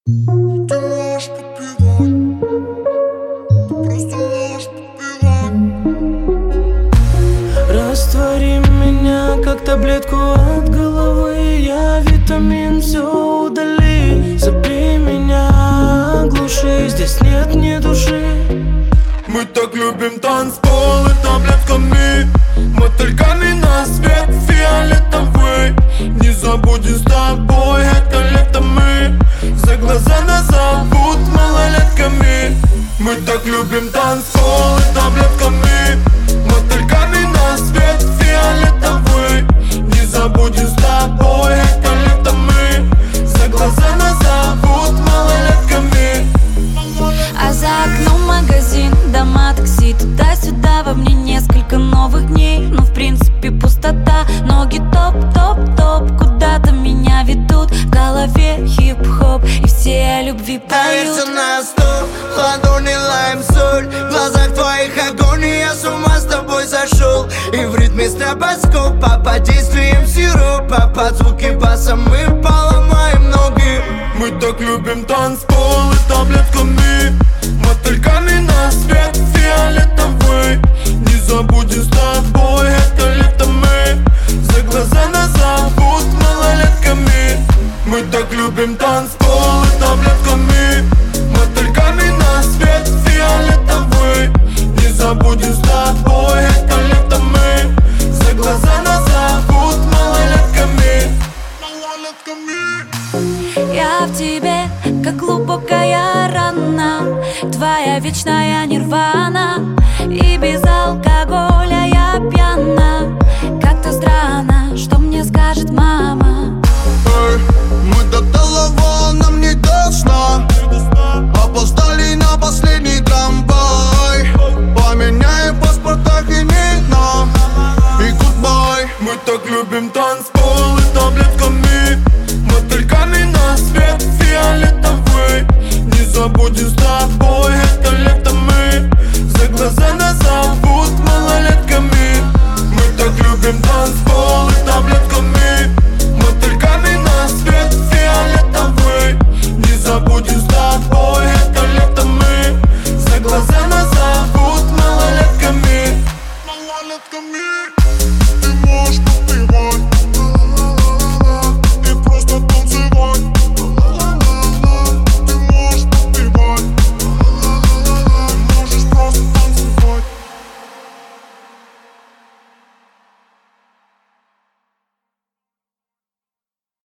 Ты можешь подпевать, ты просто можешь подпевать. Раствори меня, как таблетку от головы. Я витамин, все удали. Забей меня, оглуши, здесь нет ни души. Мы так любим танцпол и таблетками, мотыльками на свет фиолетовый. Не забудем с тобой это лето мы. За глаза нас зовут малолетками. Мы так любим танцпол и таблетками, мотыльками на свет фиолетовый. Не забудем с тобой это лето мы. За глаза нас зовут малолетками. А за окном магазин, дома, такси, туда-сюда. Во мне несколько новых дней, но в принципе пустота. Ноги топ-топ-топ, куда-то меня ведут. В голове хип-хоп, и все о любви поют. Повесил на стол, ладони лайм, соль. В глазах твоих огонь, и я с ума с тобой сошел. И в ритме стробоскопа, под действием сиропа, под звуки баса мы поломаем ноги. Мы так любим танцпол и таблетками, мотыльками на свет фиолетовый. Не забудем с тобой это лето мы. За глаза нас зовут малолетками. Мы так любим танцпол и таблетками, мотыльками на свет фиолетовый. Не забудем с тобой это лето мы. За глаза нас зовут малолетками. Я в тебе, как глубокая рана, твоя вечная нирвана. И без